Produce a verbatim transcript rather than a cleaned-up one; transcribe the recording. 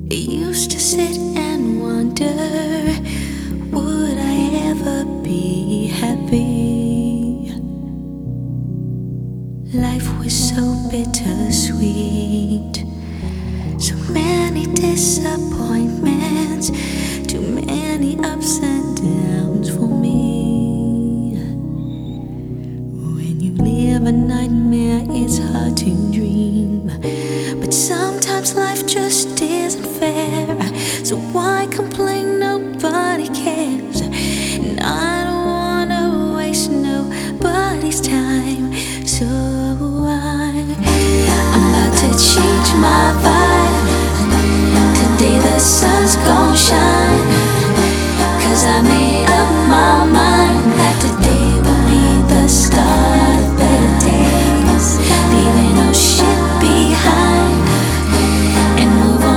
I used to sit and wonder, would I ever be happy? Life was so bittersweet, so many disappointments, too many ups and downs for me. When you live a nightmare, it's hard to dream, but sometimes life just isn't fair. So why complain? Nobody cares, and I don't wanna waste nobody's time. So I, I'm about to change my vibe.